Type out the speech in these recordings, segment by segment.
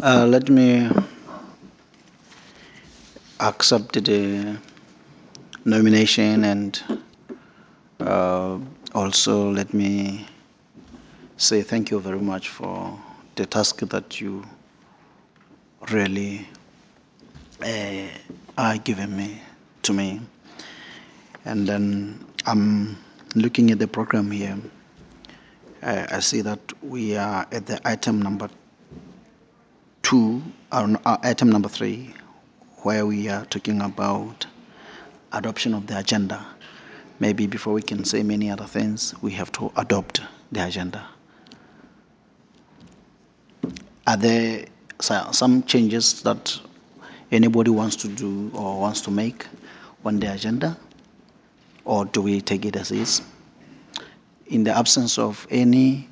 Let me accept the nomination and uh, also let me say thank you very much for the task that you really uh, are giving me to me. And then I'm looking at the program here. I see that we are at the item number two, or item number three, where we are talking about adoption of the agenda. Maybe before we can say many other things, we have to adopt the agenda. Are there some changes that anybody wants to do or wants to make on the agenda? Or do we take it as is? In the absence of any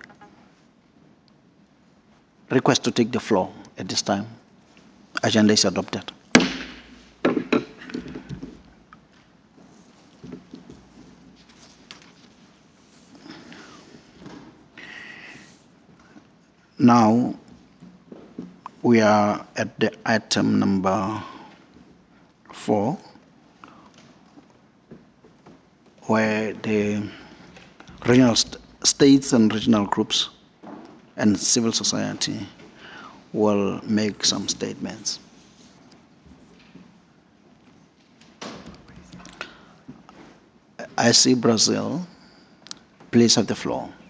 request to take the floor at this time, agenda is adopted. Now we are at the item number 4, where the regional states and regional groups and civil society will make some statements. I see Brazil. Please have the floor.